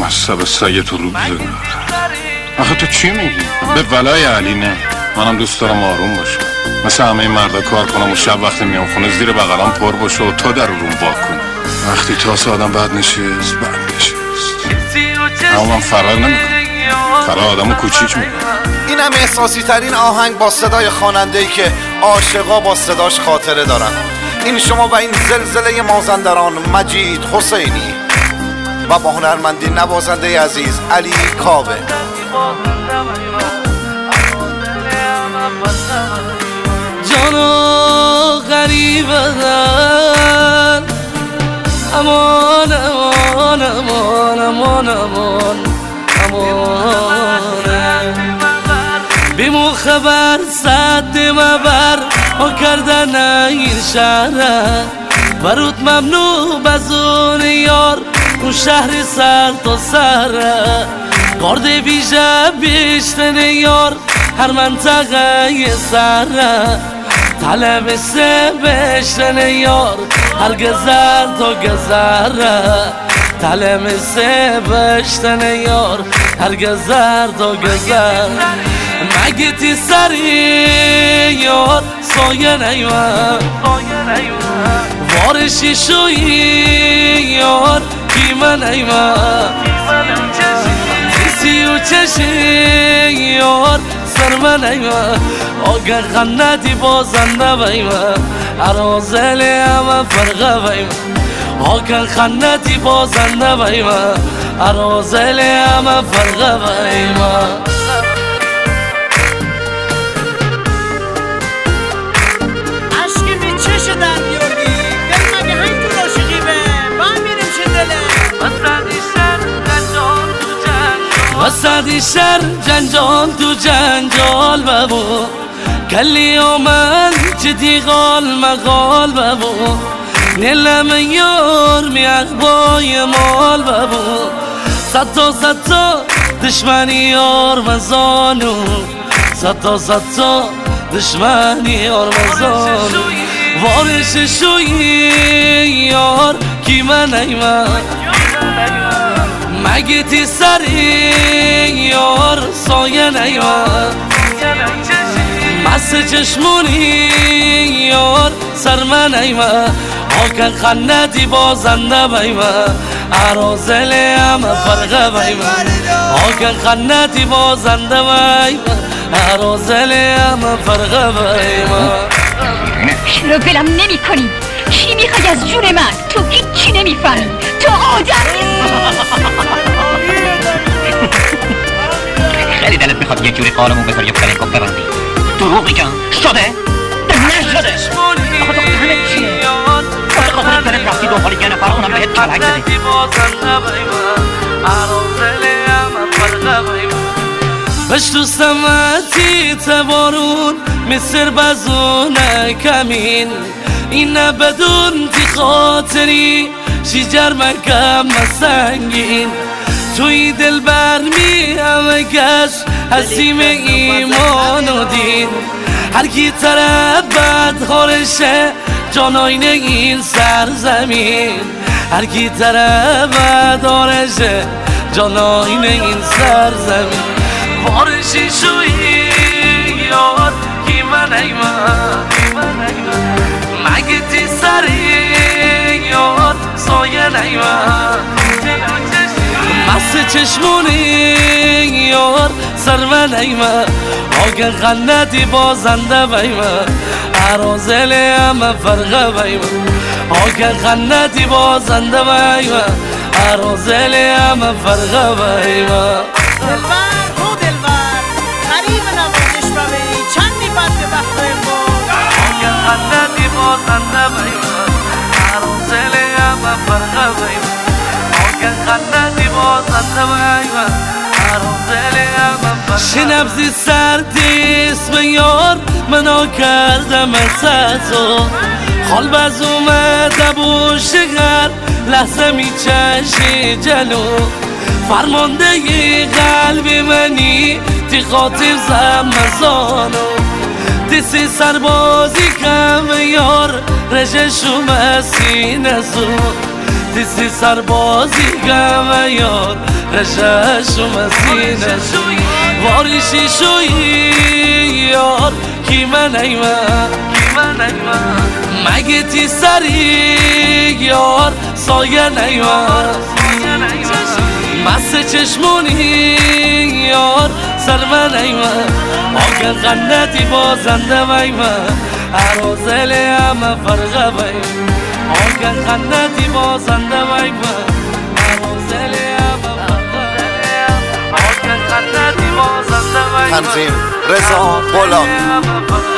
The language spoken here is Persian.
مصب سایه تو رو بزنه. آخه تو چی میگی؟ به ولای علی نه. منم دوست دارم آروم باشه، مثل همه مردا کار کنم و شب وقتی میام خونه زیر بغلم پر باشه و تو در روم واک کنی. وقتی تاسه آدم بد نشست اما من فرار نمیکنم، فرار آدمو کوچیک میکنم. اینم احساسی ترین آهنگ با صدای خواننده‌ای که عاشقا با صداش خاطره دارن. این شما و این زلزله مازندران مجید حسینی و با هنرمندی نوازنده عزیز علی کاوه. جانا غریبن امان امان امان امان امان امان بیمو خبر صد مبر ها کردن این شهر برود ممنوع بزون یار اون شهر سر تا سر قارد ویژه بیشتن یار هر منطقه سر طلب سه بیشتن یار هر گذر تا گذر طلب سه بیشتن یار هر گذر تا گذر مگه تی سری یار سایه نیوان وارشی شوی یار کیمه نیوان تیسی و چشی یار سرمه نیوان آگه خندتی بازنده بیمه عرازل همه فرقه بیمه آگه خندتی بازنده بیمه عرازل همه فرقه بیمه وسطی شهر جنجال تو جنجال ببو کلی آمد جدی غال مغال ببو نلم یار می اخبای مال ببو صد تا دشمنی یار مزانو صد تا دشمنی یار مزانو وارش شوی یار کی من ایمن مگه تی سری یار سایه نیوان مست چشمونی یار سرمه نیوان آکن خندتی بازنده بیوان عرازل همه فرقه بیوان آکن خندتی بازنده بیوان عرازل همه فرقه بیوان چرا ولم نمی کنی؟ چی میخوای از جون من؟ تو هیچی نمیفهمی، تو آدم خیلی دلت میخواد یه جوری قالمون بذاری یه پلنگو ببندی. دروغ میگم شده؟ نشده. آخه تو همه چیه؟ آخه خاطر پلنگ رفتی دنبال یه نفر اونم بهت کلک زدی. بش تو سمتی تبارون مصر بزونه کمین این بدون تی خاطری شجر مکم مسنگین توی دل برمی همه کس حسیم ایمان و دین هر کی طرف بد خورشه جاناین این سرزمین هر کی طرف بد خورشه جاناین این سرزمین وارشی شوی یار کی من ایمان مگه تی سری یار سایه نیوان مست چشمونی یار سرمه نیوان آگه خندتی بازنده بیوان عرازل همه فرقه بیوان آگه خندتی بازنده بیوان عرازل همه فرقه بیوان دلبر او دلبر قریب نبودش ببینی چندی بد به بخت ما آگه خندتی بازنده بیوان عرازل همه فرقه بیوان آگه خندتی بازنده بیوان عرازل همه فرقه شنبزی سردی اسم یار منو کردم تو خال بز اومده بو شگر لحظه میچشی جلو فرمانده ی قلبی منی تی خاطر زمزانو تیسی سربازی کم یار رجشو مسین زو دیسی سربازی گم یار رشش و مسینه واریشی شوی یار کی من ایمن مگه تی سری یار سایه نیمن مست چشمونی یار سر من ایمن آگر غنتی بازنده میمن عروزل همه فرقه بیم آگر غنتی بازنده میمن عروزل همه فرقه بیم آگر غنتی بازنده میمن تنظیم رضا غلامی